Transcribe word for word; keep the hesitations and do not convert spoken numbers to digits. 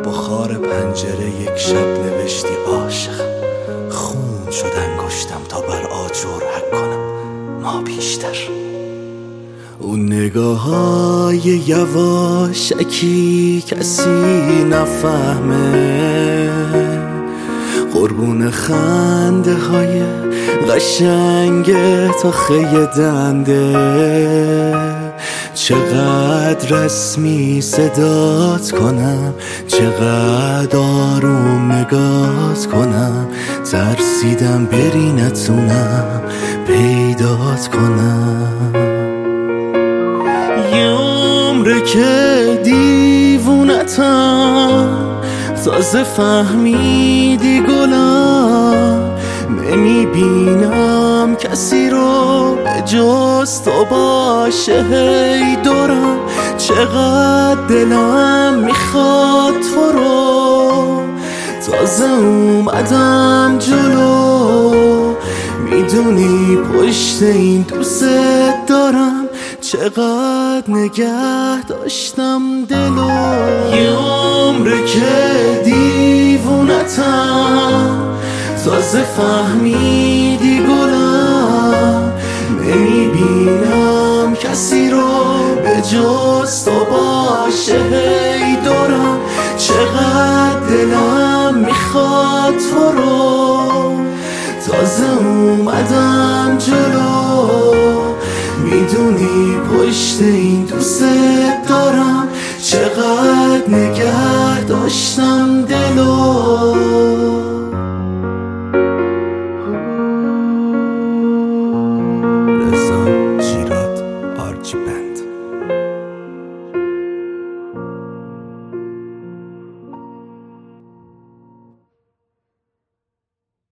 بخار پنجره یک شب نوشتی عاشقم، خون شد انگشتم تا بر آجر حک کنم ما بیشتر. اون نگاه های یواشکی کسی نفهمه، قربون خنده های قشنگ تا خیلی دنده. چقدر رسمی صدات کنم، چقدر آروم نگات کنم، ترسیدم بری نتونم پیدات کنم. یه عمره که دیوونتم، تازه فهمیدی گلم، نمیبینم کسی رو به جز تو باشه هی دورم. چقدر دلم میخواد تو رو، تازه اومدم جلو، میدونی پشت این دوست دارم، چقدر نگه داشتم دلو. یه عمره که دیوونتم، تازه فهمیدی گلم، نمیبینم کسی رو به جز تو باشه هی دورم. چقدر دلم میخواد تو رو، تازه اومدم جلو، میدونی پشت این دوست